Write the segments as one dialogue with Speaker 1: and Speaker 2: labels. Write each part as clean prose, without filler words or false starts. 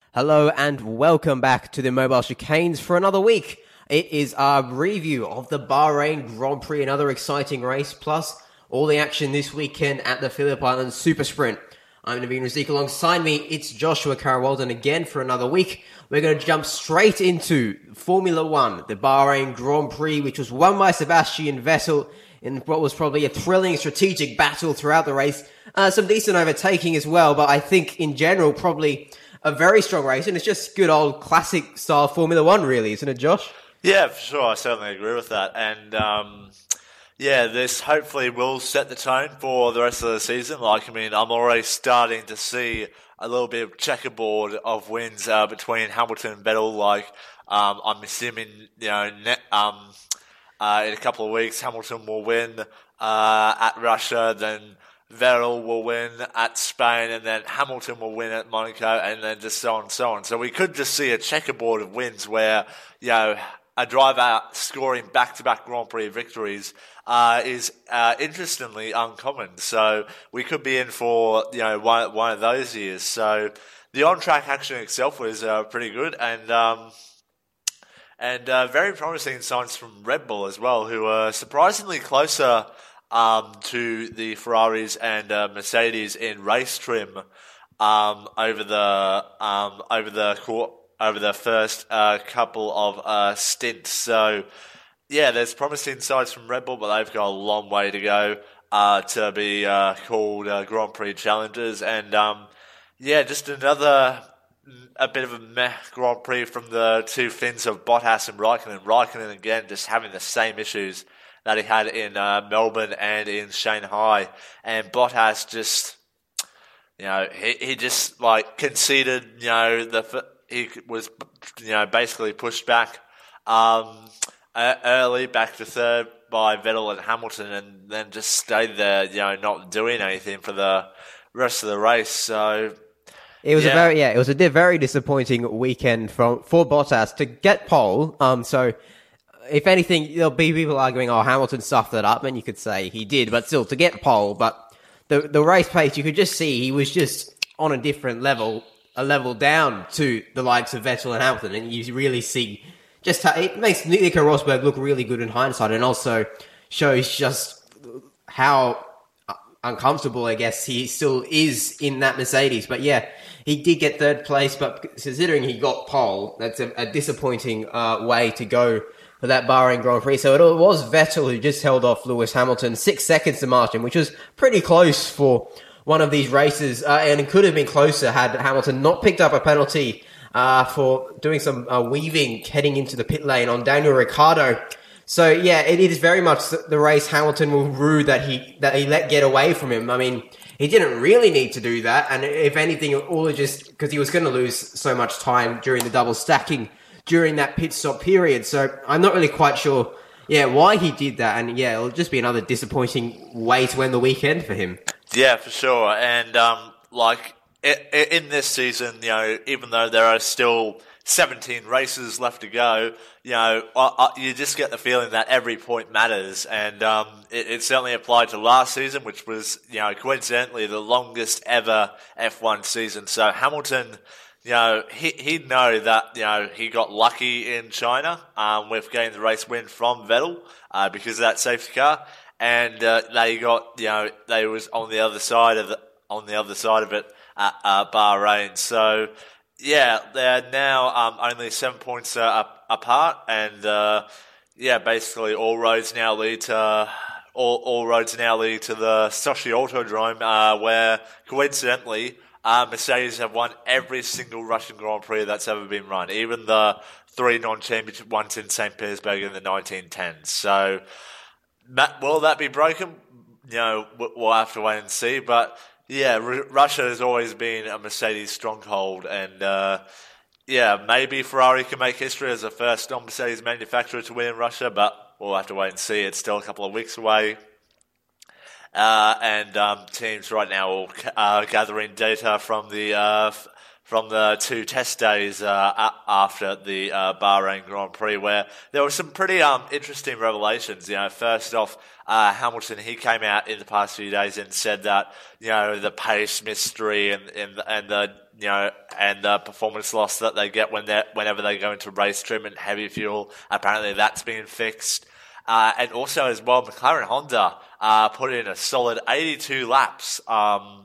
Speaker 1: Hello and welcome back to the Mobile Chicanes for another week. It is our review of the Bahrain Grand Prix, another exciting race, plus all the action this weekend at the Phillip Island Super Sprint. I'm Naveen Razik. Alongside me, it's Joshua Carroll-Walden again for another week. We're going to jump straight into Formula One, the Bahrain Grand Prix, which was won by Sebastian Vettel in what was probably a thrilling strategic battle throughout the race. Some decent overtaking as well, but I think in general, probably a very strong race, and it's just good old classic style Formula One, really, isn't it, Josh?
Speaker 2: Yeah, for sure. I certainly agree with that. And, this hopefully will set the tone for the rest of the season. I'm already starting to see a little bit of checkerboard of wins between Hamilton and Vettel. I'm assuming, in a couple of weeks, Hamilton will win at Russia, then Vettel will win at Spain, and then Hamilton will win at Monaco, and then just so on and so on. So we could just see a checkerboard of wins where, a driver scoring back-to-back Grand Prix victories is interestingly uncommon. So we could be in for, one of those years. So the on-track action itself was pretty good, and very promising signs from Red Bull as well, who are surprisingly closer to the Ferraris and Mercedes in race trim over the first couple of stints. So there's promising signs from Red Bull, but they've got a long way to go to be called Grand Prix challengers. And just a bit of a meh Grand Prix from the two Finns of Bottas and Raikkonen. Raikkonen again just having the same issues that he had in Melbourne and in Shanghai, and Bottas just, he just conceded. He was, basically pushed back early back to third by Vettel and Hamilton, and then just stayed there, not doing anything for the rest of the race. So
Speaker 1: it was a very disappointing weekend for Bottas to get pole. So if anything, there'll be people arguing, oh, Hamilton stuffed it up, and you could say he did, but still, to get pole. But the race pace, you could just see he was just on a different level, a level down to the likes of Vettel and Hamilton, and you really see just how it makes Nico Rosberg look really good in hindsight, and also shows just how uncomfortable, I guess, he still is in that Mercedes. But yeah, he did get third place, but considering he got pole, that's a disappointing way to go for that Bahrain Grand Prix. So it was Vettel who just held off Lewis Hamilton 6 seconds to margin, which was pretty close for one of these races, and it could have been closer had Hamilton not picked up a penalty for doing some weaving heading into the pit lane on Daniel Ricciardo. So yeah, it is very much the race Hamilton will rue that he let get away from him. I mean, he didn't really need to do that, and if anything, all just because he was going to lose so much time during the double stacking during that pit stop period. So I'm not really quite sure, why he did that. And it'll just be another disappointing way to end the weekend for him.
Speaker 2: Yeah, for sure. And in this season, even though there are still 17 races left to go, you just get the feeling that every point matters. And it certainly applied to last season, which was, coincidentally the longest ever F1 season. So Hamilton, he'd know that, he got lucky in China, with getting the race win from Vettel, because of that safety car. And, they got, they was on the other side of it at Bahrain. So, they're now, only 7 points, apart. And, basically all roads now lead to the Sochi Autodrome, where coincidentally, Mercedes have won every single Russian Grand Prix that's ever been run, even the 3 non-championship ones in St. Petersburg in the 1910s. So, will that be broken? We'll have to wait and see. But Russia has always been a Mercedes stronghold, and maybe Ferrari can make history as the first non-Mercedes manufacturer to win in Russia, but we'll have to wait and see. It's still a couple of weeks away. And teams right now are gathering data from the from the 2 test days after the Bahrain Grand Prix, where there were some pretty interesting revelations. First off, Hamilton, he came out in the past few days and said that the pace mystery and the performance loss that they get whenever they go into race trim and heavy fuel, apparently that's been fixed. And also as well, McLaren Honda put in a solid 82 laps on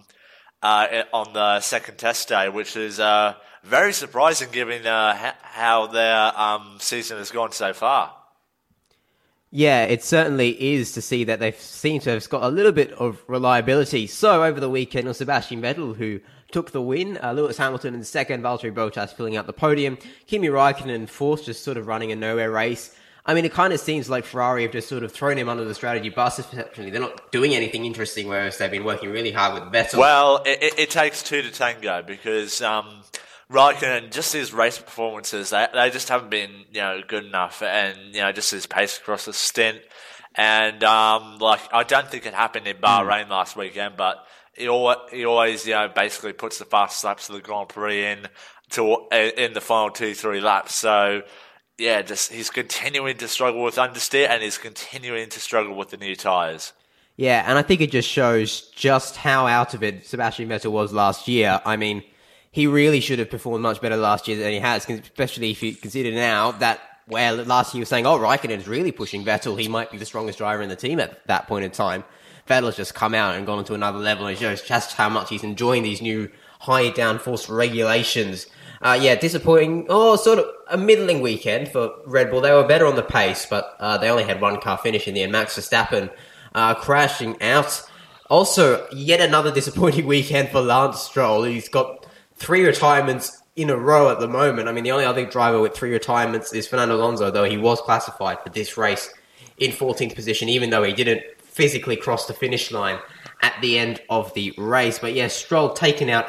Speaker 2: the second test day, which is very surprising given how their season has gone so far.
Speaker 1: Yeah, it certainly is to see that they seem to have got a little bit of reliability. So over the weekend, it was Sebastian Vettel who took the win. Lewis Hamilton in second, Valtteri Bottas filling out the podium, Kimi Raikkonen in fourth, just sort of running a nowhere race. I mean, it kind of seems like Ferrari have just sort of thrown him under the strategy bus, exceptionally. They're not doing anything interesting, whereas they've been working really hard with Vettel.
Speaker 2: Well, it takes 2 to tango, because Raikkonen, just his race performances, they just haven't been, good enough, and, just his pace across the stint. And, I don't think it happened in Bahrain last weekend, but he always, basically puts the fastest laps of the Grand Prix in the final 2-3 laps. So, yeah, just he's continuing to struggle with understeer, and he's continuing to struggle with the new tyres.
Speaker 1: Yeah, and I think it just shows just how out of it Sebastian Vettel was last year. I mean, he really should have performed much better last year than he has, especially if you consider now that, well, last year he was saying, Raikkonen is really pushing Vettel. He might be the strongest driver in the team at that point in time. Vettel has just come out and gone into another level, and it shows just how much he's enjoying these new high downforce regulations. Disappointing, sort of a middling weekend for Red Bull. They were better on the pace, but they only had one car finish in the end. Max Verstappen crashing out. Also, yet another disappointing weekend for Lance Stroll. He's got 3 retirements in a row at the moment. I mean, the only other driver with 3 retirements is Fernando Alonso, though he was classified for this race in 14th position, even though he didn't physically cross the finish line at the end of the race. But yeah, Stroll taken out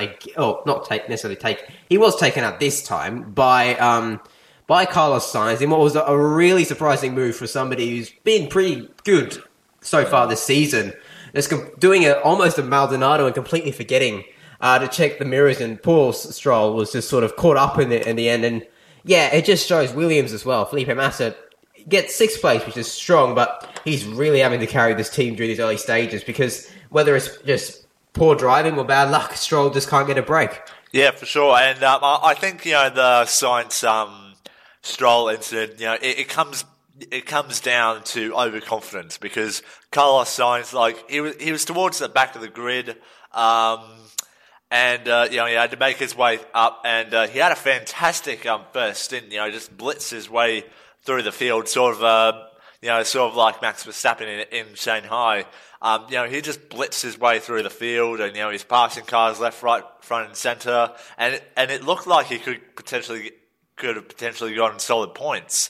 Speaker 1: he was taken out this time by Carlos Sainz in what was a really surprising move for somebody who's been pretty good so far this season. Just doing almost a Maldonado and completely forgetting to check the mirrors, and poor Stroll was just sort of caught up in the end. And yeah, it just shows Williams as well. Felipe Massa gets 6th place, which is strong, but he's really having to carry this team during these early stages, because whether it's just poor driving or bad luck, Stroll just can't get a break.
Speaker 2: Yeah, for sure. And I think, the Sainz Stroll incident, it comes down to overconfidence, because Carlos Sainz, he was towards the back of the grid, and he had to make his way up, and he had a fantastic first stint, just blitzed his way through the field, sort of like Max Verstappen in Shanghai. He just blitzed his way through the field, and he's passing cars left, right, front, and centre, and it looked like he could have potentially gotten solid points.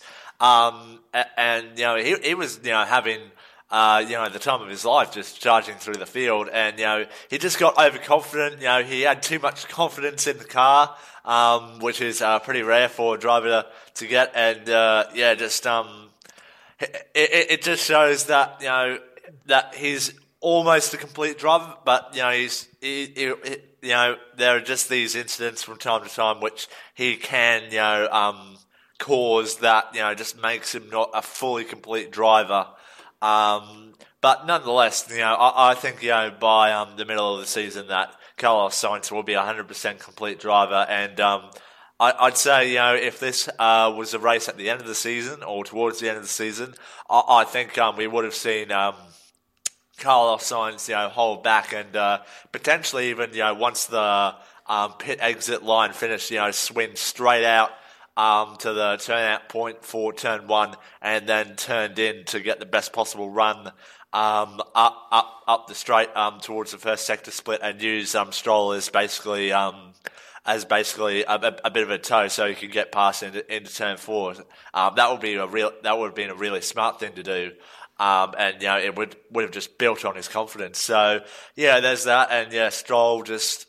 Speaker 2: He was having the time of his life, just charging through the field, and he just got overconfident. He had too much confidence in the car, which is pretty rare for a driver to get, and it just shows that that he's almost a complete driver, but there are just these incidents from time to time which he can cause that just makes him not a fully complete driver. But nonetheless, I think by the middle of the season that Carlos Sainz will be 100% complete driver, and I'd say if this was a race at the end of the season or towards the end of the season, I think we would have seen Carlos Sainz hold back, and potentially even once the pit exit line finished, swing straight out to the turnout point for turn 1, and then turned in to get the best possible run up the straight towards the first sector split, and use Stroll as basically a bit of a tow, so he could get past into turn 4. That would have been a really smart thing to do. And it would have just built on his confidence. So there's that, and Stroll just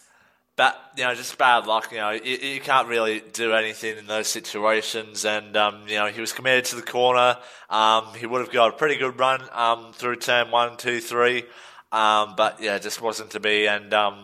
Speaker 2: bad luck. You can't really do anything in those situations, and he was committed to the corner. He would have got a pretty good run through turn 1, 2, 3, but just wasn't to be. And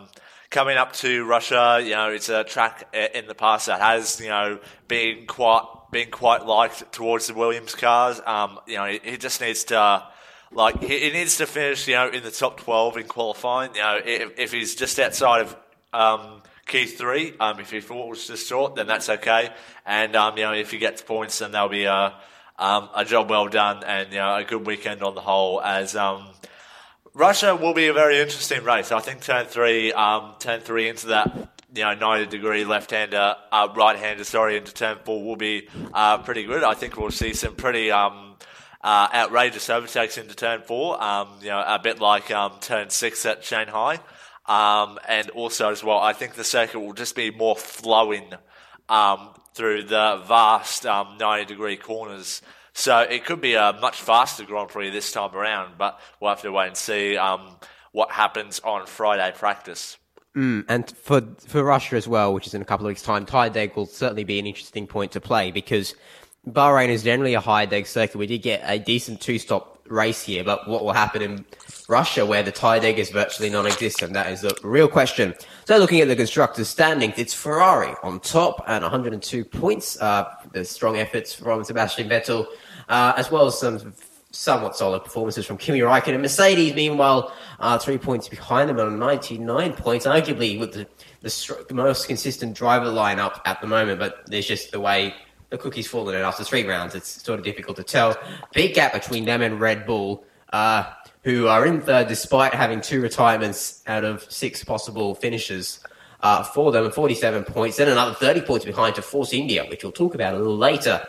Speaker 2: coming up to Russia, it's a track in the past that has, been quite liked towards the Williams cars. He just needs to, he needs to finish, in the top 12 in qualifying. If he's just outside of Q3, if he falls just short, then that's okay. And if he gets points, then that'll be a job well done and a good weekend on the whole. As Russia will be a very interesting race. I think turn three into that 90-degree left-hander, right-hander, into turn 4 will be pretty good. I think we'll see some pretty outrageous overtakes into turn 4. A bit like turn 6 at Shanghai. And also as well, I think the circuit will just be more flowing through the vast 90-degree corners. So it could be a much faster Grand Prix this time around, but we'll have to wait and see what happens on Friday practice.
Speaker 1: And for Russia as well, which is in a couple of weeks' time, Taideg will certainly be an interesting point to play because Bahrain is generally a high-deg circuit. We did get a decent two-stop race here, but what will happen in Russia where the Taideg is virtually non-existent? That is the real question. So looking at the constructors' standings, it's Ferrari on top and 102 points. The strong efforts from Sebastian Vettel, as well as some somewhat solid performances from Kimi Räikkönen. Mercedes, meanwhile, 3 points behind them on 99 points, arguably with the most consistent driver lineup at the moment, but there's just the way the cookie's fallen in after 3 rounds. It's sort of difficult to tell. Big gap between them and Red Bull, who are in third despite having 2 retirements out of 6 possible finishes for them, 47 points, then another 30 points behind to Force India, which we'll talk about a little later.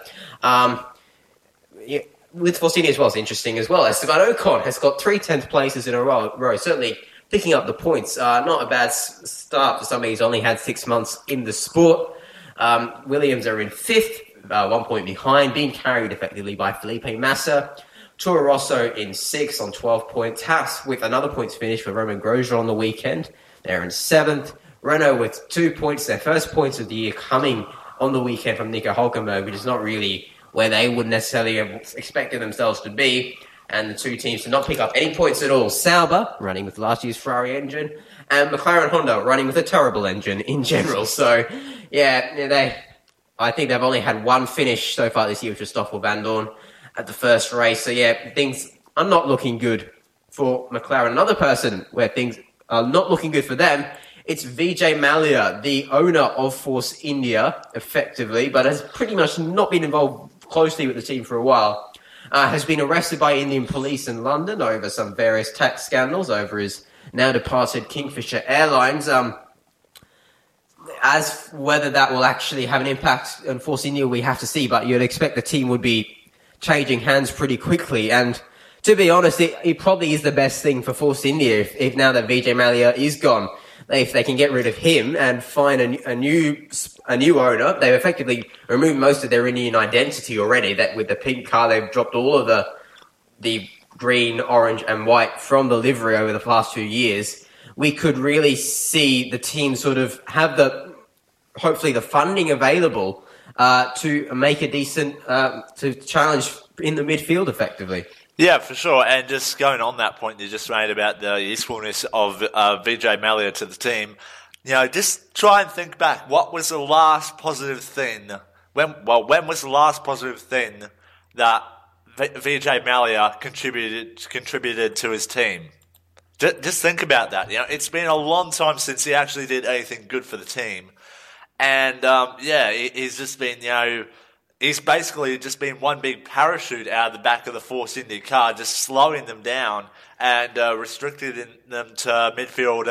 Speaker 1: With Force India as well, it's interesting as well. Esteban Ocon has got 3 10th places in a row, certainly picking up the points. Not a bad start for somebody who's only had 6 months in the sport. Williams are in 5th, 1 point behind, being carried effectively by Felipe Massa. Toro Rosso in 6th on 12 points. Haas with another points finish for Roman Grosjean on the weekend. They're in 7th. Renault with 2 points, their first points of the year coming on the weekend from Nico Hülkenberg, which is not really where they would necessarily have expected themselves to be. And the 2 teams to not pick up any points at all. Sauber, running with last year's Ferrari engine, and McLaren Honda, running with a terrible engine in general. So, I think they've only had 1 finish so far this year, which was Stoffel Vandoorne at the first race. So, things are not looking good for McLaren. Another person where things are not looking good for them, it's Vijay Mallya, the owner of Force India, effectively, but has pretty much not been involved closely with the team for a while. Has been arrested by Indian police in London over some various tax scandals over his now departed Kingfisher Airlines. As whether that will actually have an impact on Force India, we have to see, but you'd expect the team would be changing hands pretty quickly. And to be honest, it probably is the best thing for Force India if now that Vijay Mallya is gone. If they can get rid of him and find a new owner, they've effectively removed most of their Indian identity already. That with the pink car, they've dropped all of the green, orange, and white from the livery over the past 2 years. We could really see the team sort of have hopefully the funding available to make a decent to challenge in the midfield effectively.
Speaker 2: Yeah, for sure. And just going on that point you just made about the usefulness of Vijay Mallya to the team, just try and think back. What was the last positive thing? When was the last positive thing that Vijay Mallya contributed to his team? Just think about that. It's been a long time since he actually did anything good for the team, and he's just been he's basically just been one big parachute out of the back of the Force India car, just slowing them down and restricting them to midfield,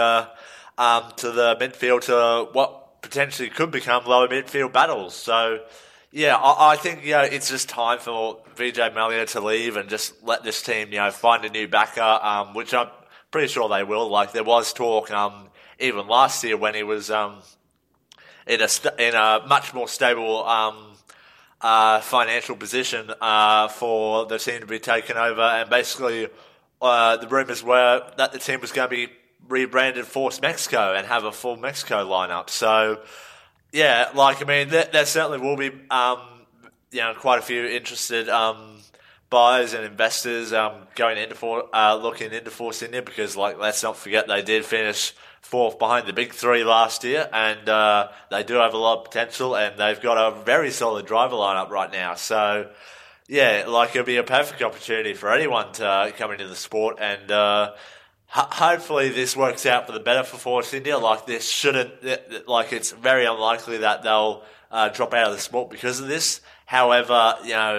Speaker 2: to what potentially could become lower midfield battles. So, I think it's just time for Vijay Mallya to leave and just let this team find a new backer, which I'm pretty sure they will. Like there was talk even last year when he was in a much more stable financial position for the team to be taken over, and basically the rumours were that the team was going to be rebranded Force Mexico and have a full Mexico lineup. So there certainly will be quite a few interested buyers and investors going into looking into Force India, because let's not forget they did finish fourth behind the big three last year, and they do have a lot of potential, and they've got a very solid driver lineup right now. So, yeah, like it'll be a perfect opportunity for anyone to come into the sport, and hopefully this works out for the better for Force India. Like this shouldn't, like it's very unlikely that they'll drop out of the sport because of this. However,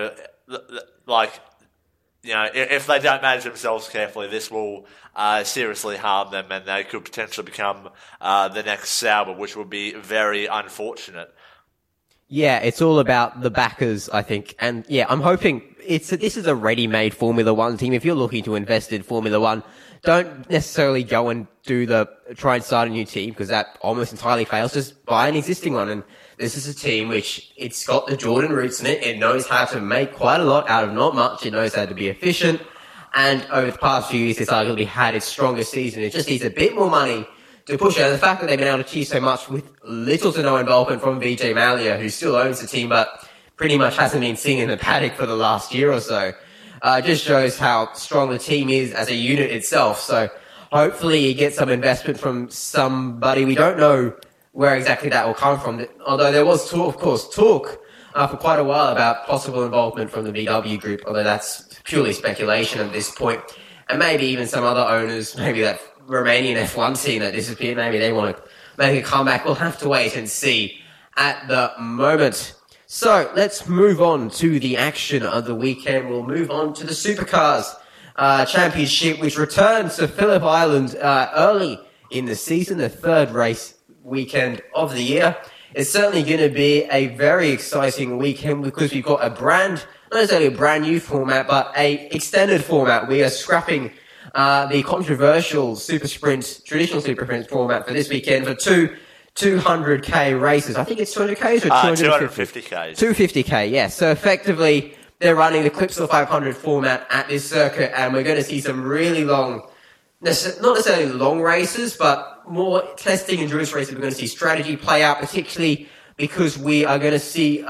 Speaker 2: if they don't manage themselves carefully, this will seriously harm them, and they could potentially become the next Sauber, which would be very unfortunate.
Speaker 1: Yeah, it's all about the backers, I think. And yeah, I'm hoping this is a ready-made Formula One team. If you're looking to invest in Formula One, don't necessarily go and try and start a new team, because that almost entirely fails. Just buy an existing one. And this is a team which it's got the Jordan roots in it. It knows how to make quite a lot out of not much. It knows how to be efficient. And over the past few years, it's arguably had its strongest season. It just needs a bit more money to push it. And the fact that they've been able to achieve so much with little to no involvement from Vijay Mallya, who still owns the team, but pretty much hasn't been seen in the paddock for the last year or so, just shows how strong the team is as a unit itself. So hopefully you get some investment from somebody. We don't know where exactly that will come from. Although there was talk for quite a while about possible involvement from the VW group, although that's purely speculation at this point. And maybe even some other owners, maybe that Romanian F1 team that disappeared, maybe they want to make a comeback. We'll have to wait and see at the moment. So let's move on to the action of the weekend. We'll move on to the Supercars Championship, which returns to Phillip Island early in the season, the third race weekend of the year. It's certainly going to be a very exciting weekend because we've got not necessarily a brand new format, but a extended format. We are scrapping the controversial traditional Super Sprint format for this weekend for two 200k races. I think it's 200k's or
Speaker 2: 250k's.
Speaker 1: 250k, yes. So effectively, they're running the Clipsal 500 format at this circuit, and we're going to see some really long, not necessarily long races, but more testing endurance races. We're going to see strategy play out, particularly because we are going to see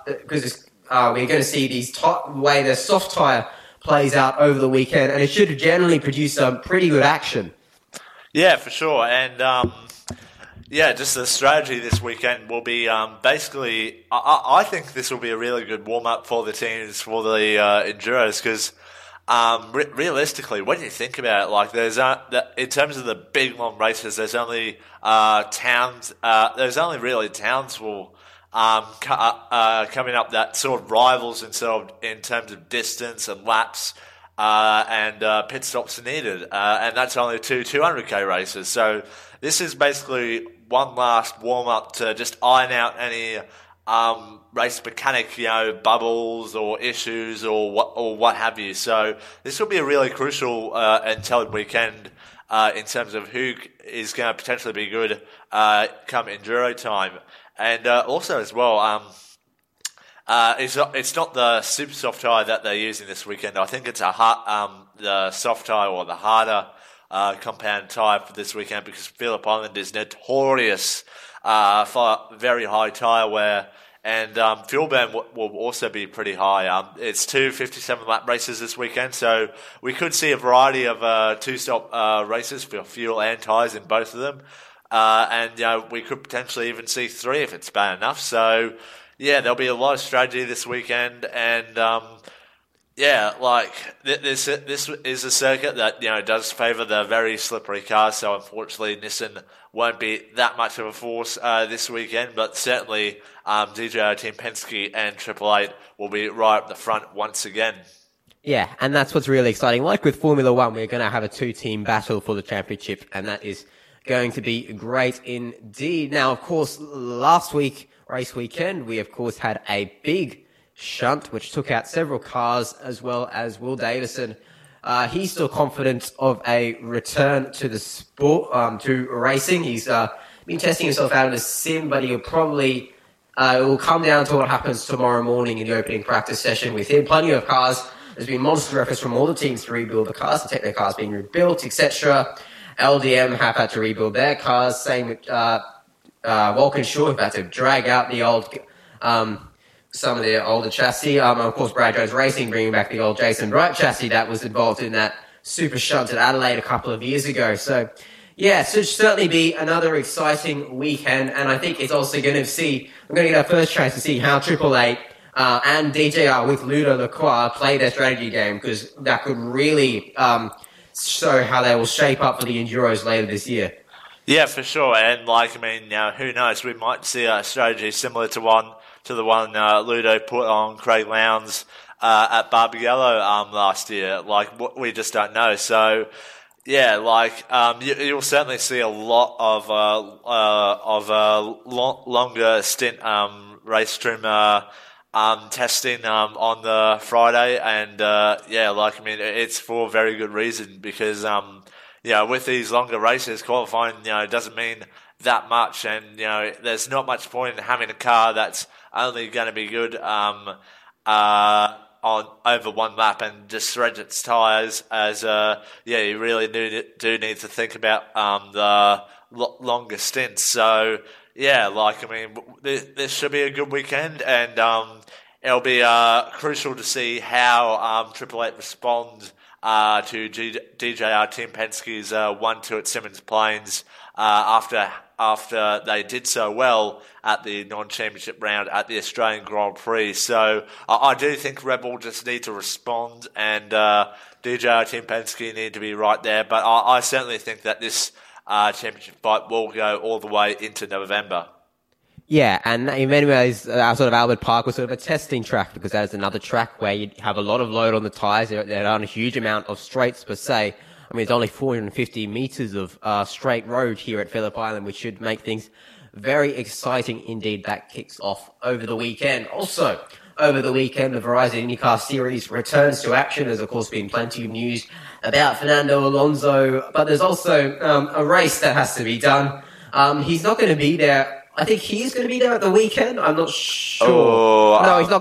Speaker 1: the way the soft tyre plays out over the weekend, and it should generally produce some pretty good action.
Speaker 2: Yeah, for sure. And just the strategy this weekend will be basically, I think this will be a really good warm-up for the teams for the Enduros, because realistically, when you think about it, like in terms of the big long races, there's only really Townsville coming up that sort of rivals in terms of distance and laps, and pit stops are needed, and that's only two 200k races. So this is basically one last warm up to just iron out any race mechanic, bubbles or issues or what have you. So this will be a really crucial and telling weekend in terms of who is going to potentially be good come enduro time. And also as well, it's not the super soft tyre that they're using this weekend. I think it's the soft tyre or the harder compound tyre for this weekend, because Phillip Island is notorious for very high tyre wear, and fuel burn will also be pretty high. It's two 57 lap races this weekend, so we could see a variety of two-stop races for fuel and tyres in both of them. And we could potentially even see three if it's bad enough. So yeah, there'll be a lot of strategy this weekend, and this is a circuit that does favour the very slippery cars. So unfortunately, Nissan won't be that much of a force this weekend, but certainly DJR Team Penske and Triple Eight will be right up the front once again.
Speaker 1: Yeah, and that's what's really exciting. Like with Formula One, we're going to have a two-team battle for the championship, and that is going to be great indeed. Now, of course, last week, race weekend, we of course had a big shunt which took out several cars, as well as Will Davison. He's still confident of a return to the sport, to racing. He's been testing himself out in a sim, but he'll probably it will come down to what happens tomorrow morning in the opening practice session with him. Plenty of cars. There's been monster efforts from all the teams to rebuild the cars, to take their cars being rebuilt, etc. LDM have had to rebuild their cars. Same with Walkinshaw have had to drag out the old, some of their older chassis. Of course, Brad Jones Racing bringing back the old Jason Bright chassis that was involved in that super shunt at Adelaide a couple of years ago. So, Yeah, so it should certainly be another exciting weekend, and I think it's also going to we're going to get our first chance to see how Triple Eight and DJR with Ludo Lacroix play their strategy game, because that could really show how they will shape up for the Enduros later this year.
Speaker 2: Yeah, for sure. And who knows? We might see a strategy similar to the one Ludo put on Craig Lowndes at Barbagallo last year. We just don't know. So. Yeah, you'll certainly see a lot of longer stint race trim testing on the Friday, and it's for a very good reason, because with these longer races, qualifying doesn't mean that much, and there's not much point in having a car that's only going to be good on over one lap and just shred its tyres, as you really do need to think about the longer stints. So this should be a good weekend, and it'll be crucial to see how Triple Eight respond to DJR Team Penske's 1-2 at Symmons Plains after they did so well at the non-championship round at the Australian Grand Prix. So I do think Red Bull just need to respond, and DJR Team Penske need to be right there. But I certainly think that this championship fight will go all the way into November.
Speaker 1: Yeah, and in many ways, sort of Albert Park was sort of a testing track, because that is another track where you have a lot of load on the tyres. There aren't a huge amount of straights per se. I mean, it's only 450 metres of straight road here at Phillip Island, which should make things very exciting indeed. That kicks off over the weekend. Also, over the weekend, the Verizon IndyCar Series returns to action. There's, of course, been plenty of news about Fernando Alonso, but there's also a race that has to be done. He's not going to be there. I think he is going to be there at the weekend. I'm not sure. No, he's not.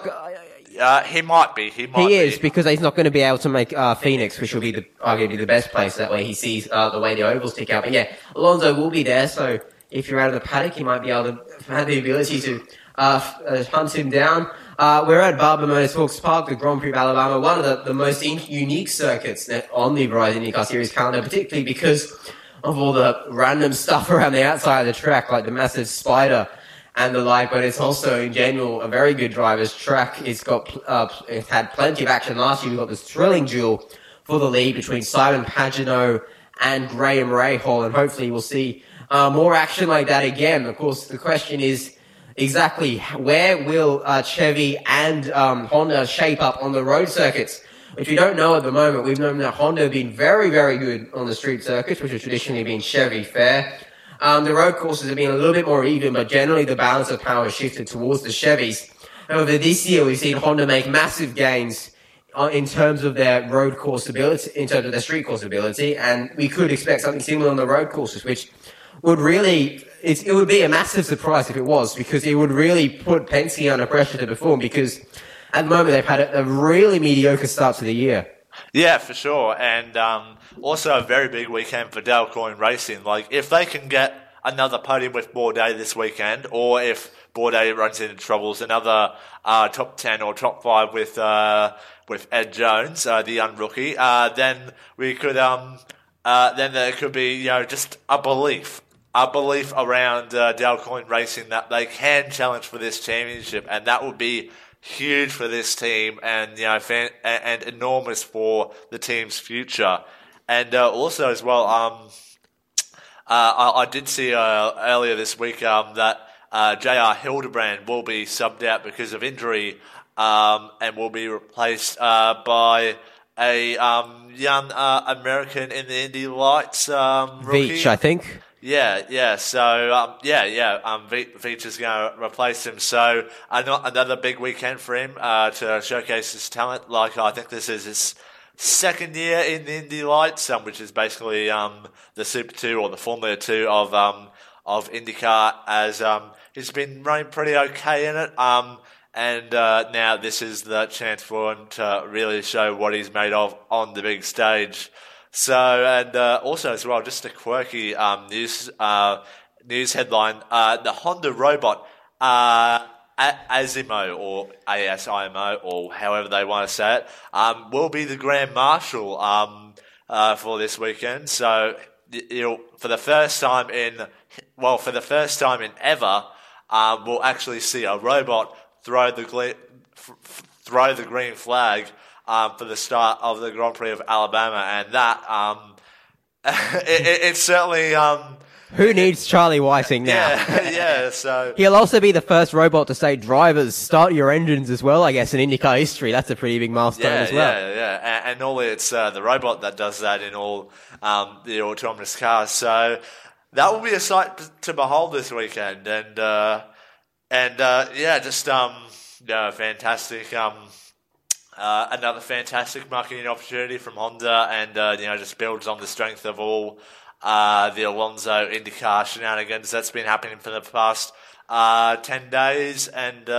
Speaker 2: He might be. He
Speaker 1: is, because he's not going to be able to make Phoenix, which will be arguably the best place. That way he sees the way the ovals stick out. But yeah, Alonso will be there, so if you're out of the paddock, you might be able to have the ability to hunt him down. We're at Barber Motorsports Park, the Grand Prix of Alabama, one of the most unique circuits on the Verizon IndyCar Series calendar, particularly because of all the random stuff around the outside of the track, like the massive spider and the like, but it's also, in general, a very good driver's track. It's had plenty of action last year. We've got this thrilling duel for the lead between Simon Pagenaud and Graham Rahal, and hopefully we'll see more action like that again. Of course, the question is exactly where will Chevy and Honda shape up on the road circuits, which we don't know at the moment. We've known that Honda have been very, very good on the street circuits, which have traditionally been Chevy fair. The road courses have been a little bit more even, but generally the balance of power shifted towards the Chevys. However, this year we've seen Honda make massive gains in terms of their road course ability, in terms of their street course ability, and we could expect something similar on the road courses, which would really, it would be a massive surprise if it was, because it would really put Penske under pressure to perform, because at the moment they've had a really mediocre start to the year.
Speaker 2: Yeah, for sure. And also a very big weekend for Dale Coyne Racing. If they can get another podium with Bourdais this weekend, or if Bourdais runs into troubles, another top 10 or top 5 with Ed Jones, the young rookie, then we could then there could be just a belief around Dale Coyne Racing that they can challenge for this championship, and that would be huge for this team, and and enormous for the team's future. And also as well, I did see earlier this week that J.R. Hildebrand will be subbed out because of injury, and will be replaced by a young American in the Indy Lights rookie.
Speaker 1: Veach, I think.
Speaker 2: Yeah. So, Veach is going to replace him. So, another big weekend for him to showcase his talent. I think this is his second year in the Indy Lights, which is basically the Super 2 or the Formula 2 of IndyCar, as he's been running pretty okay in it. And now this is the chance for him to really show what he's made of on the big stage. So, and also as well, just a quirky news headline: the Honda robot Asimo, or ASIMO, or however they want to say it, will be the Grand Marshal for this weekend. So for the first time in ever, we'll actually see a robot throw the green flag for the start of the Grand Prix of Alabama, and that it's certainly.
Speaker 1: Who needs Charlie Whiting now?
Speaker 2: Yeah. So
Speaker 1: he'll also be the first robot to say, "Drivers, start your engines" as well. I guess in IndyCar history, that's a pretty big milestone as well.
Speaker 2: Yeah. And normally it's the robot that does that in all the autonomous cars. So that will be a sight to behold this weekend. Fantastic. Another fantastic marketing opportunity from Honda, and just builds on the strength of all the Alonso IndyCar shenanigans that's been happening for the past 10 days, and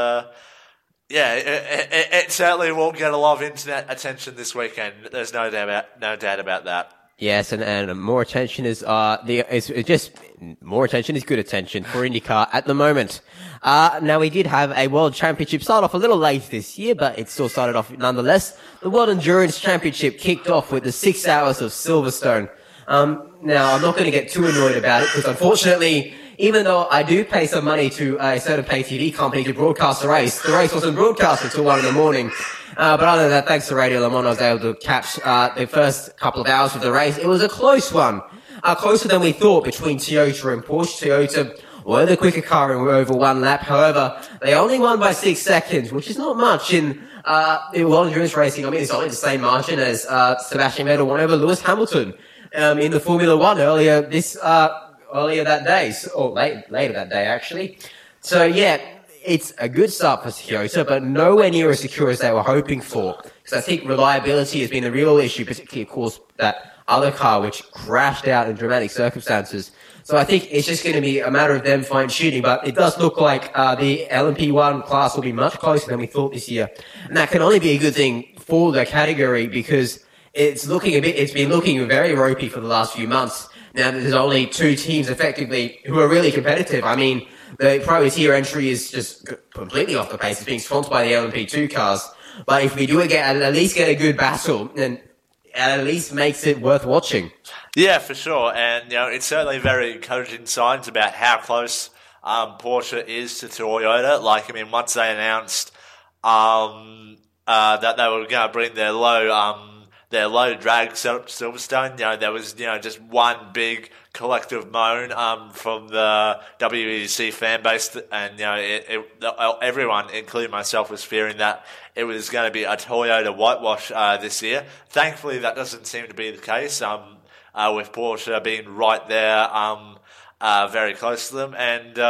Speaker 2: it certainly will get a lot of internet attention this weekend. There's no doubt about that.
Speaker 1: Yes, and more attention is more attention is good attention for IndyCar at the moment. Now we did have a World Championship start off a little late this year, but it still started off nonetheless. The World Endurance Championship kicked off with the 6 hours of Silverstone. Now I'm not going to get too annoyed about it because unfortunately, even though I do pay some money to a certain pay TV company to broadcast the race wasn't broadcast until 1 a.m. But other than that, thanks to Radio Le Mans, I was able to catch the first couple of hours of the race. It was a close one, closer than we thought between Toyota and Porsche. Toyota were the quicker car and were over one lap. However, they only won by 6 seconds, which is not much in World Endurance racing. I mean, it's only the same margin as Sebastian Vettel won over Lewis Hamilton in the Formula One earlier that day, or later that day actually. So yeah, it's a good start for Toyota, but nowhere near as secure as they were hoping for. Because I think reliability has been a real issue, particularly of course that other car which crashed out in dramatic circumstances. So I think it's just going to be a matter of them fine-tuning, but it does look like the LMP1 class will be much closer than we thought this year. And that can only be a good thing for the category because it's been looking very ropey for the last few months. Now there's only 2 teams effectively who are really competitive. I mean, the privateer entry is just completely off the pace. It's being swamped by the LMP2 cars. But if we do at least get a good battle, then it at least makes it worth watching.
Speaker 2: Yeah, for sure. And, it's certainly very encouraging signs about how close Porsche is to Toyota. Once they announced that they were going to bring their low drag Silverstone, there was, just one big collective moan from the WEC fan base, and everyone, including myself, was fearing that it was going to be a Toyota whitewash this year. Thankfully, that doesn't seem to be the case. With Porsche being right there, very close to them, and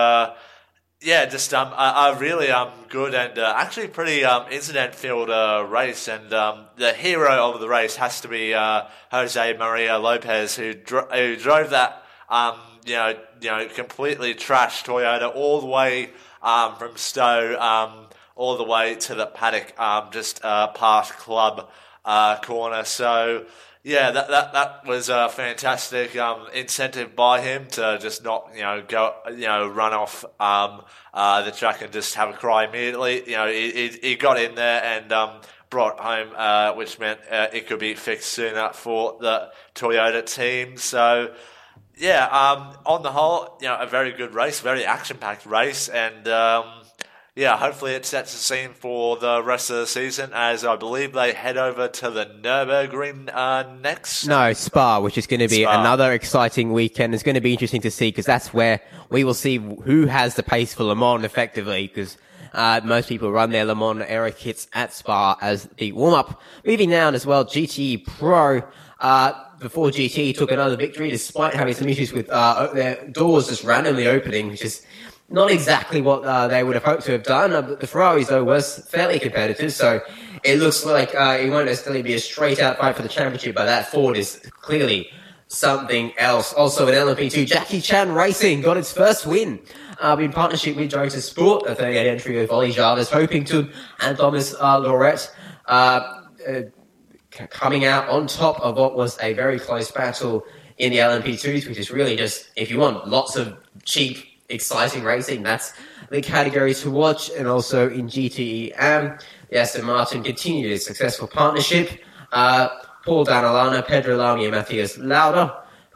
Speaker 2: a really good and actually pretty incident-filled race, and the hero of the race has to be Jose Maria Lopez, who drove that completely trashed Toyota all the way from Stowe all the way to the paddock just past Club corner. So yeah, that was a fantastic incentive by him to just not go run off the track and just have a cry immediately. He got in there and brought home, which meant it could be fixed sooner for the Toyota team. So yeah, on the whole, a very good race, very action-packed race, and hopefully it sets the scene for the rest of the season, as I believe they head over to the Nürburgring next.
Speaker 1: No, Spa, which is going to be another exciting weekend. It's going to be interesting to see because that's where we will see who has the pace for Le Mans effectively, because most people run their Le Mans era kits at Spa as the warm-up. Moving down as well, GTE Pro. Before GTE took another victory despite having some issues with their doors just randomly opening, which is not exactly what they would have hoped to have done. But the Ferraris, though, was fairly competitive, so it looks like it won't necessarily be a straight-out fight for the championship, but that Ford is clearly something else. Also in LMP2, Jackie Chan Racing got its first win in partnership with Jota Sport, a 38 entry of Ollie Jarvis, Hopington, and Thomas Lorette, coming out on top of what was a very close battle in the LMP2s, which is really just, if you want lots of cheap, exciting racing, that's the category to watch. And also in GTE, the Aston Martin continued its successful partnership. Paul Danilano, Pedro Lamy and Matthias Lauda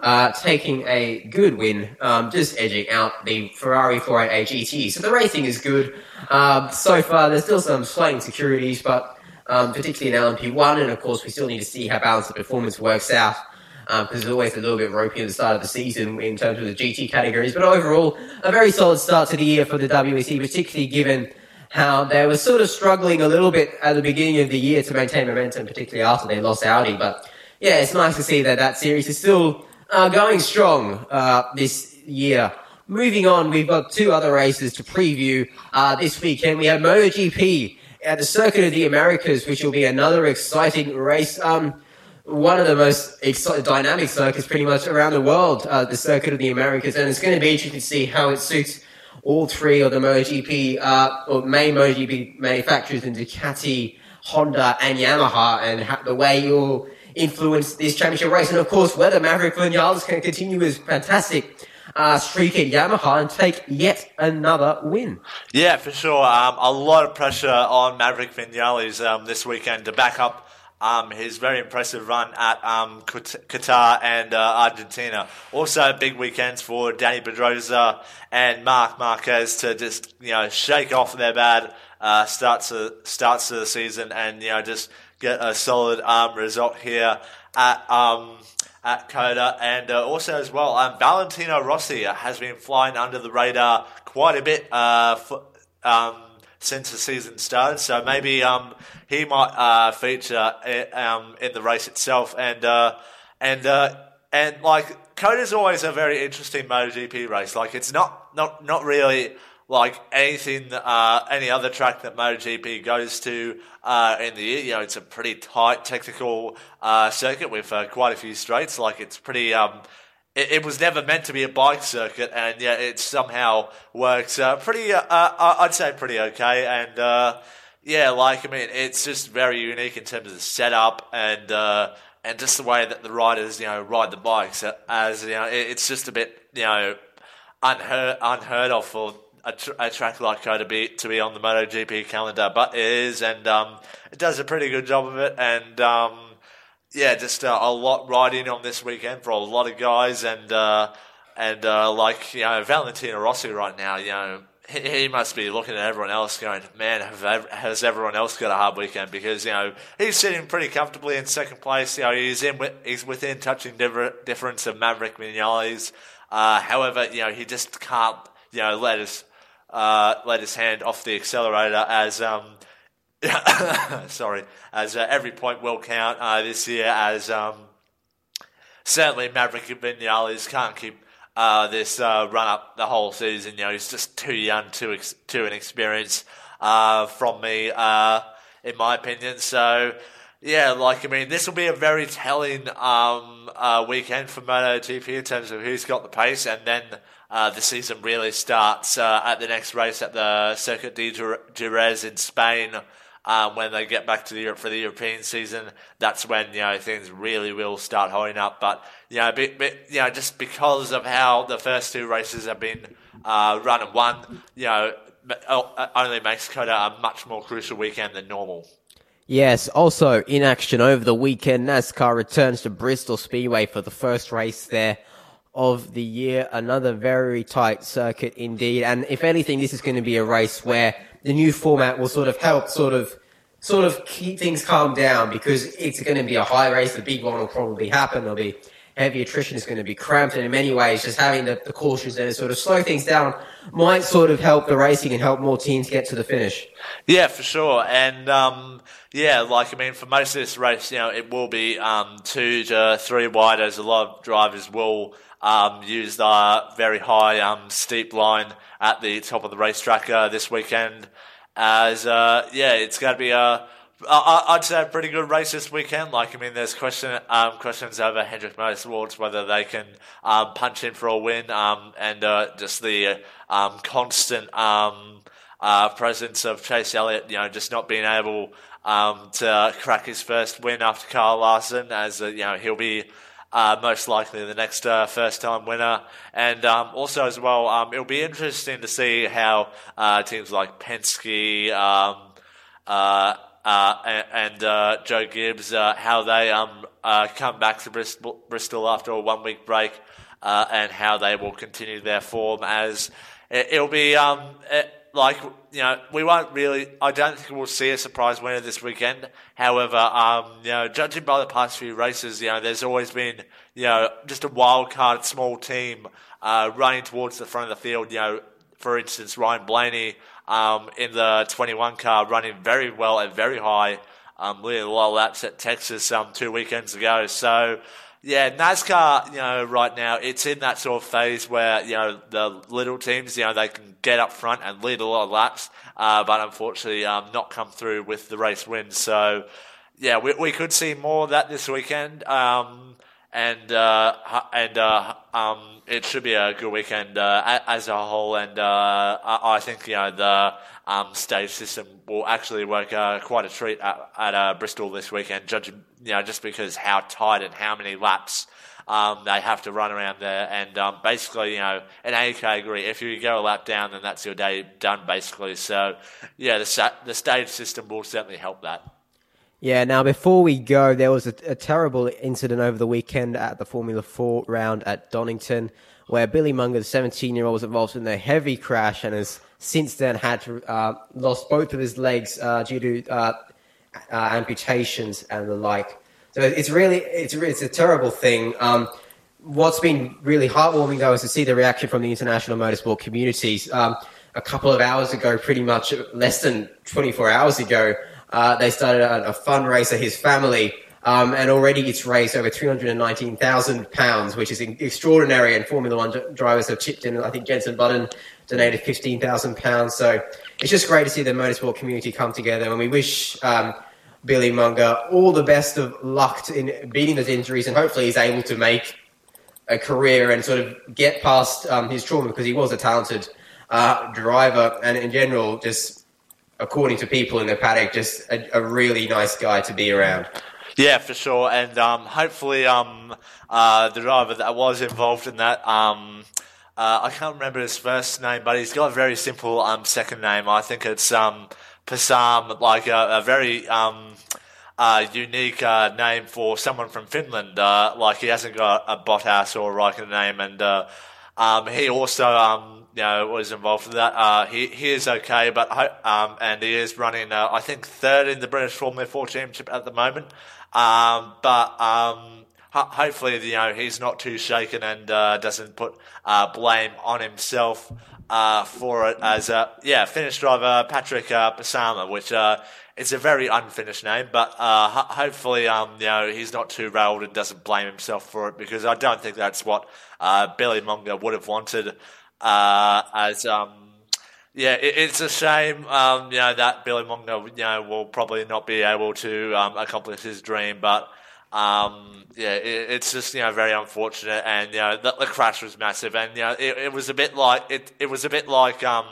Speaker 1: taking a good win, just edging out the Ferrari 488 GT. So the racing is good. So far, there's still some slight insecurities, but particularly in LMP1, and of course, we still need to see how balanced the performance works out. Because it's always a little bit ropey at the start of the season in terms of the GT categories. But overall, a very solid start to the year for the WEC, particularly given how they were sort of struggling a little bit at the beginning of the year to maintain momentum, particularly after they lost Audi. But yeah, it's nice to see that series is still going strong this year. Moving on, we've got two other races to preview this weekend. We have MotoGP at the Circuit of the Americas, which will be another exciting race. One of the most dynamic circuits pretty much around the world, the Circuit of the Americas, and it's going to be interesting to see how it suits all three of the MotoGP, or main MotoGP manufacturers in Ducati, Honda, and Yamaha, and the way you'll influence this championship race. And of course, whether Maverick Vinales can continue his fantastic streak at Yamaha and take yet another win.
Speaker 2: Yeah, for sure. A lot of pressure on Maverick Vinales this weekend to back up his very impressive run at Qatar and Argentina. Also, big weekends for Danny Pedrosa and Marc Marquez to just shake off their bad starts to the season and just get a solid result here at COTA. And also as well, Valentino Rossi has been flying under the radar quite a bit since the season started, so maybe he might feature in the race itself. And like COTA's always a very interesting MotoGP race. Like it's not really like anything any other track that MotoGP goes to in the year. It's a pretty tight technical circuit with quite a few straights. Like it's pretty. It was never meant to be a bike circuit, and yeah, it somehow works pretty. I'd say pretty okay, and it's just very unique in terms of the setup and just the way that the riders ride the bikes. As it's just a bit unheard of for a track like COTA to be on the MotoGP calendar, but it is, and it does a pretty good job of it, and. Just a lot riding on this weekend for a lot of guys, and Valentino Rossi right now, he must be looking at everyone else going, man, has everyone else got a hard weekend? Because he's sitting pretty comfortably in second place. He's within touching difference of Maverick Vinales. However, he just can't let his hand off the accelerator as sorry, as every point will count this year, as certainly Maverick Vinales can't keep this run up the whole season. He's just too young, too inexperienced from me, in my opinion. So, this will be a very telling weekend for MotoGP in terms of who's got the pace, and then the season really starts at the next race at the Circuit de Jerez in Spain. When they get back to Europe for the European season, that's when things really will start holding up. But just because of how the first two races have been run and won, only makes COTA a much more crucial weekend than normal.
Speaker 1: Yes, also in action over the weekend, NASCAR returns to Bristol Speedway for the first race there of the year. Another very tight circuit indeed, and if anything, this is going to be a race where the new format will sort of help sort of keep things calmed down, because it's going to be a high race. The big one will probably happen. There'll be heavy attrition. It's going to be cramped, and in many ways, just having the cautions there to sort of slow things down might sort of help the racing and help more teams get to the finish.
Speaker 2: Yeah, for sure. And for most of this race, it will be 2 to 3 wide, as a lot of drivers will use the very high steep line at the top of the racetrack this weekend. As it's going to be I'd say a pretty good race this weekend. There's questions over Hendrick Motorsports, whether they can punch in for a win, and just the constant presence of Chase Elliott, just not being able to crack his first win after Kyle Larson, as he'll be most likely the next first-time winner. And also as well, it'll be interesting to see how teams like Penske and Joe Gibbs, how they come back to Bristol after a 1 week break, and how they will continue their form. As it'll be we won't really. I don't think we'll see a surprise winner this weekend. However, judging by the past few races, there's always been just a wild card small team running towards the front of the field. For instance, Ryan Blaney in the 21 car running very well and very high, leading a lot of laps at Texas 2 weekends ago. So, yeah, NASCAR, right now, it's in that sort of phase where, the little teams, they can get up front and lead a lot of laps, but unfortunately not come through with the race wins. So, yeah, we could see more of that this weekend. It should be a good weekend as a whole, and I think the stage system will actually work quite a treat at Bristol this weekend, judging just because how tight and how many laps they have to run around there, and basically in any category, if you go a lap down, then that's your day done basically. So yeah, the stage system will certainly help that.
Speaker 1: Yeah, now before we go, there was a terrible incident over the weekend at the Formula 4 round at Donington, where Billy Munger, the 17-year-old, was involved in a heavy crash and has since then had to lost both of his legs due to amputations and the like. So it's a terrible thing. What's been really heartwarming though is to see the reaction from the international motorsport communities. A couple of hours ago, pretty much less than 24 hours ago, they started a fundraiser, his family, and already it's raised over £319,000, which is extraordinary, and Formula One drivers have chipped in. I think Jenson Button donated £15,000. So it's just great to see the motorsport community come together, and we wish Billy Munger all the best of luck in beating those injuries, and hopefully he's able to make a career and sort of get past his trauma, because he was a talented driver, and in general, just according to people in the paddock, just a really nice guy to be around.
Speaker 2: Yeah, for sure. And hopefully the driver that was involved in that, I can't remember his first name, but he's got a very simple second name. I think it's Passam, like a very unique name for someone from Finland. Like he hasn't got a Bottas or a Raikkonen name, and he also was involved in that. He is okay, but and he is running, I think, third in the British Formula 4 Championship at the moment. Hopefully, he's not too shaken and doesn't put blame on himself for it. As Finnish driver Patrick Passama, which it's a very unfinished name, but hopefully, he's not too rattled and doesn't blame himself for it, because I don't think that's what Billy Munger would have wanted. It's a shame, that Billy Munger, will probably not be able to accomplish his dream, but it's just very unfortunate, and the crash was massive, and it was a bit like it was a bit like Kyle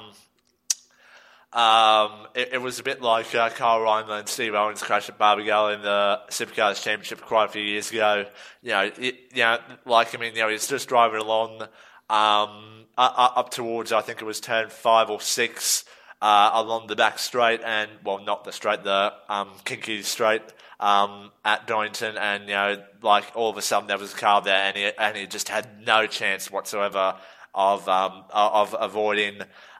Speaker 2: Reindler and Steve Owens' crash at Barbagallo in the Supercars Championship quite a few years ago. He's just driving along. Up towards, I think it was turn 5 or 6, along the back straight, and not the straight, the kinky straight at Donington, and all of a sudden there was a car there, and he just had no chance whatsoever of avoiding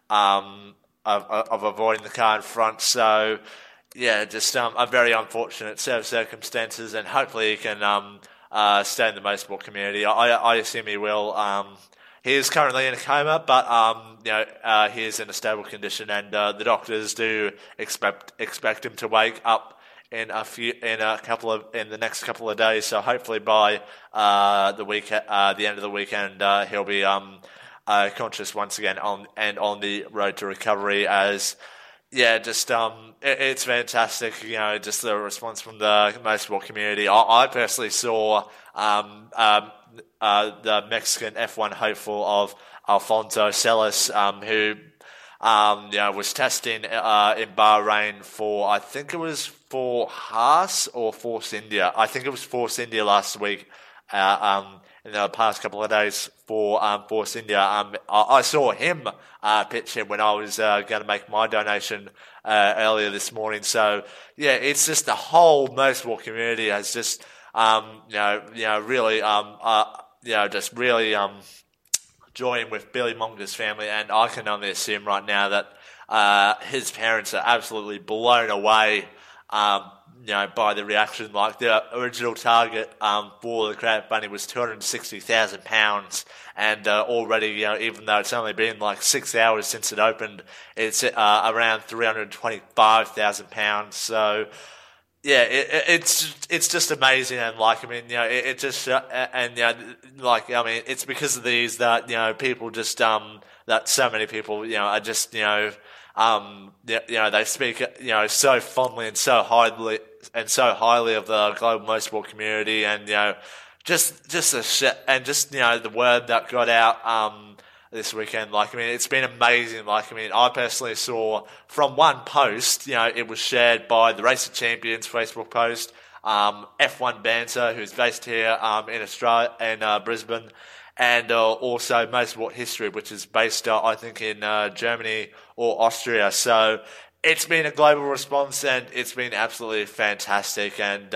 Speaker 2: avoiding the car in front. So just a very unfortunate set of circumstances, and hopefully he can stay in the motorsport community. I assume he will. He is currently in a coma, but he is in a stable condition, and the doctors do expect him to wake up in the next couple of days. So hopefully by the end of the weekend, he'll be conscious once again on the road to recovery. As it's fantastic, just the response from the motorsport community. I personally saw the Mexican F1 hopeful of Alfonso Celis, who was testing in Bahrain for, I think it was for Haas or Force India. I think it was Force India last week. In the past couple of days for Force India. I saw him pitch in when I was going to make my donation earlier this morning. So it's just the whole motorsport community has just really, just really join with Billy Monger's family, and I can only assume right now that his parents are absolutely blown away, by the reaction. Like the original target for the crowdfunding was £260,000, and already, even though it's only been like 6 hours since it opened, it's around £325,000. So. Yeah, it's just amazing, and it's because of these that people just that so many people are just they speak so fondly and so highly of the global motorsport community, and just the word that got out this weekend. It's been amazing. I personally saw from one post, it was shared by the Racing Champions Facebook post, F1 Banter, who's based here in Australia, in Brisbane, and also Motorsport History, which is based, I think, in Germany or Austria. So it's been a global response, and it's been absolutely fantastic. And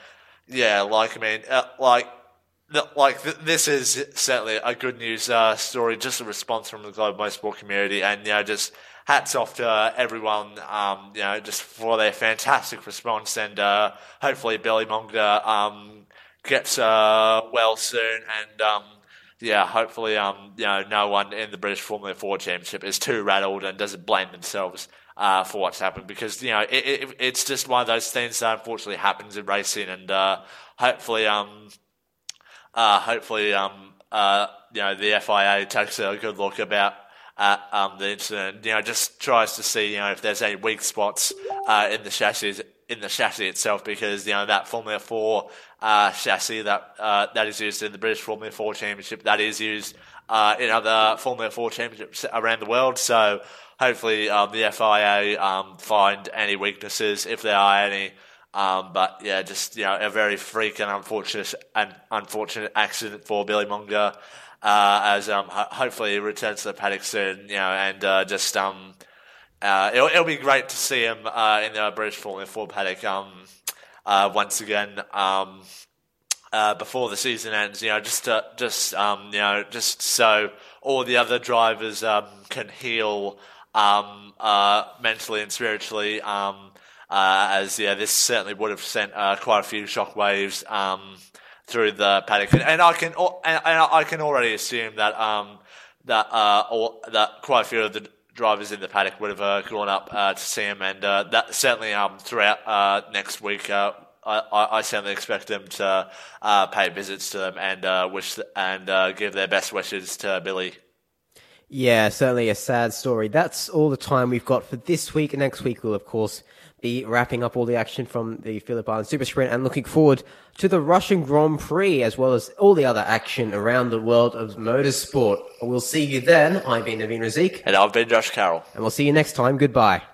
Speaker 2: this is certainly a good news story, just a response from the global motorsport community, and just hats off to everyone, just for their fantastic response, and hopefully Billy Monger gets well soon, and hopefully no one in the British Formula 4 Championship is too rattled and doesn't blame themselves for what's happened, because it's just one of those things that unfortunately happens in racing, and hopefully the FIA takes a good look about the incident. Just tries to see if there's any weak spots in the chassis itself, because that Formula 4 chassis that is used in the British Formula 4 Championship, that is used in other Formula 4 championships around the world. So hopefully the FIA find any weaknesses, if there are any. A very freak and unfortunate accident for Billy Monger, as hopefully he returns to the paddock soon, and it'll be great to see him in the British Formula 4 paddock once again before the season ends, just so all the other drivers can heal mentally and spiritually, this certainly would have sent quite a few shockwaves through the paddock, and I can already assume that quite a few of the drivers in the paddock would have gone up to see him, and that certainly throughout next week, I certainly expect them to pay visits to them and give their best wishes to Billy.
Speaker 1: Yeah, certainly a sad story. That's all the time we've got for this week. Next week we'll, of course, be wrapping up all the action from the Phillip Island Super Sprint and looking forward to the Russian Grand Prix, as well as all the other action around the world of motorsport. We'll see you then. I've been Naveen Razik.
Speaker 2: And I've been Josh Carroll.
Speaker 1: And we'll see you next time. Goodbye.